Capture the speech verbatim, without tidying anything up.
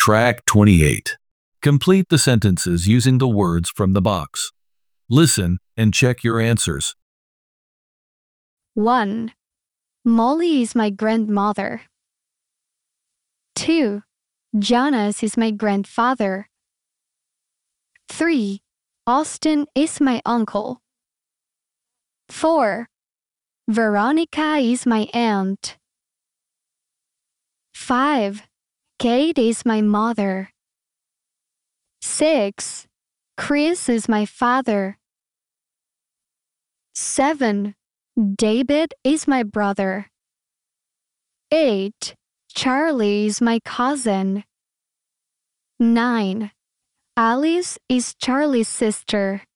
Track twenty-eight. Complete the sentences using the words from the box. Listen and check your answers. one. Molly is my grandmother. two. Jonas is my grandfather. three. Austin is my uncle. four. Veronica is my aunt. five. Kate is my mother. six. Chris is my father. seven. David is my brother. eight. Charlie is my cousin. nine. Alice is Charlie's sister.